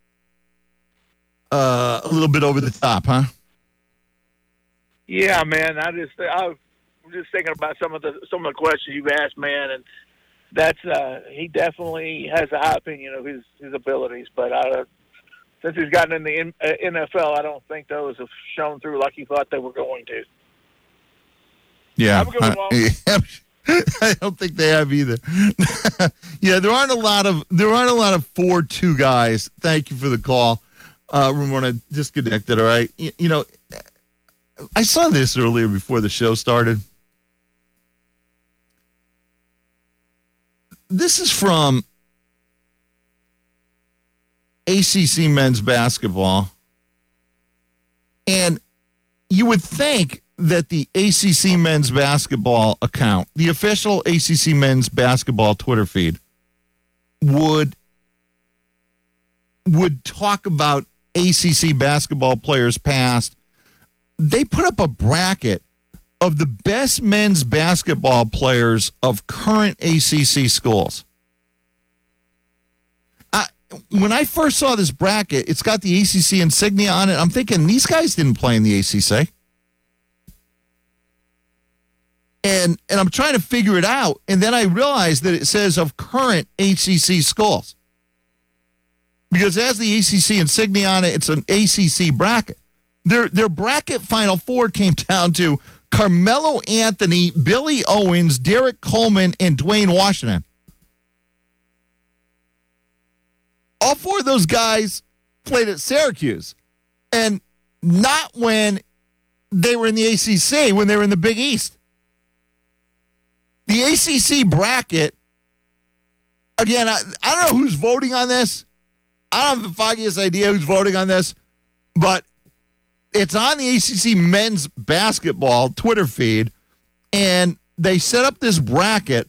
uh, a little bit over the top, huh? Yeah, man. I just, I was just thinking about some of the some of the questions you've asked, man, and that's uh, he definitely has a high opinion of his his abilities. But I, since he's gotten in the N- uh, N F L, I don't think those have shown through like he thought they were going to. Yeah, Have a good one, I, I don't think they have either. Yeah, there aren't a lot of there aren't a lot of four two guys. Thank you for the call. Uh, Ramona disconnected. All right, you, you know, I saw this earlier before the show started. This is from A C C men's basketball, and you would think that the A C C men's basketball account, the official A C C men's basketball Twitter feed, would would talk about A C C basketball players past. They put up a bracket of the best men's basketball players of current A C C schools. I, when I first saw this bracket, it's got the A C C insignia on it. I'm thinking, these guys didn't play in the A C C. And and I'm trying to figure it out, and then I realized that it says of current A C C schools. Because as the A C C insignia on it, it's an A C C bracket. Their their bracket Final Four came down to Carmelo Anthony, Billy Owens, Derek Coleman, and Dwayne Washington. All four of those guys played at Syracuse, and not when they were in the A C C, when they were in the Big East. The A C C bracket, again, I, I don't know who's voting on this. I don't have the foggiest idea who's voting on this, but it's on the A C C men's basketball Twitter feed, and they set up this bracket.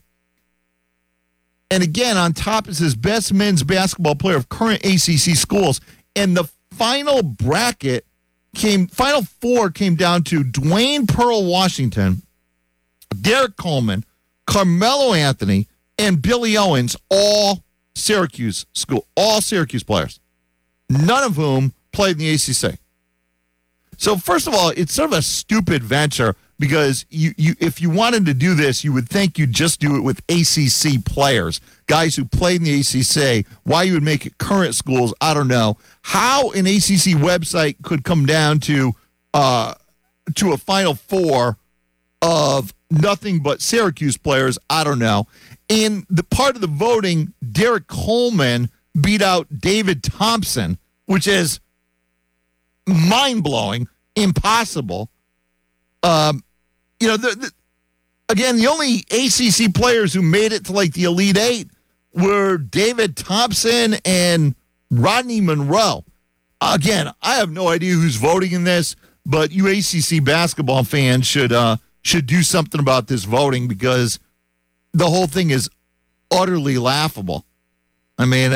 And again, on top it says best men's basketball player of current A C C schools. And the final bracket came, final four came down to Dwayne Pearl Washington, Derek Coleman, Carmelo Anthony, and Billy Owens, all Syracuse school, all Syracuse players, none of whom played in the A C C. So first of all, it's sort of a stupid venture because you, you if you wanted to do this, you would think you'd just do it with A C C players, guys who played in the A C C. Why you would make it current schools, I don't know. How an A C C website could come down to uh, to a Final Four of nothing but Syracuse players, I don't know. In the part of the voting, Derek Coleman beat out David Thompson, which is mind-blowing, impossible. Um, you know, the, the, again, the only A C C players who made it to like the Elite Eight were David Thompson and Rodney Monroe. Again, I have no idea who's voting in this, but you A C C basketball fans should uh, should do something about this voting because the whole thing is utterly laughable. I mean,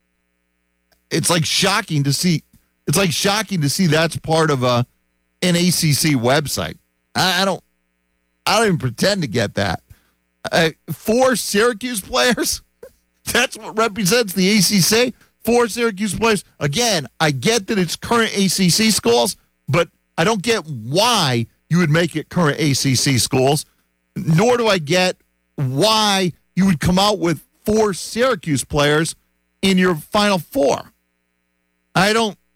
it's like shocking to see. It's like shocking to see that's part of a an A C C website. I, I don't. I don't even pretend to get that. Uh, four Syracuse players. That's what represents the A C C. Four Syracuse players. Again, I get that it's current A C C schools, but I don't get why you would make it current A C C schools, nor do I get why you would come out with four Syracuse players in your Final Four. I don't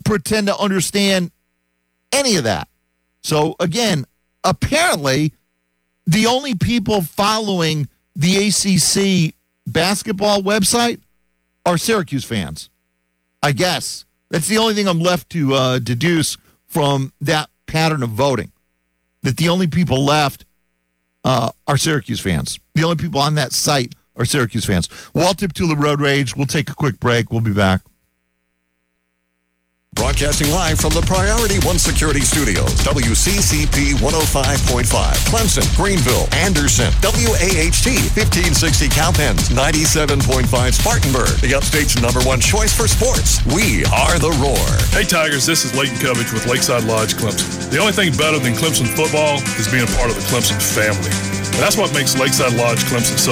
pretend to understand any of that. So, again, apparently, the only people following the A C C basketball website are Syracuse fans. I guess. That's the only thing I'm left to uh, deduce from that pattern of voting. That the only people left uh, are Syracuse fans. The only people on that site are Syracuse fans. Walt Deptula Road Rage. We'll take a quick break. We'll be back. Broadcasting live from the Priority One Security Studios, W C C P one oh five point five, Clemson, Greenville, Anderson, W A H T, fifteen sixty Cowpens, ninety-seven point five Spartanburg, the Upstate's number one choice for sports. We are the Roar. Hey Tigers, this is Leighton Covich with Lakeside Lodge Clemson. The only thing better than Clemson football is being a part of the Clemson family. And that's what makes Lakeside Lodge Clemson so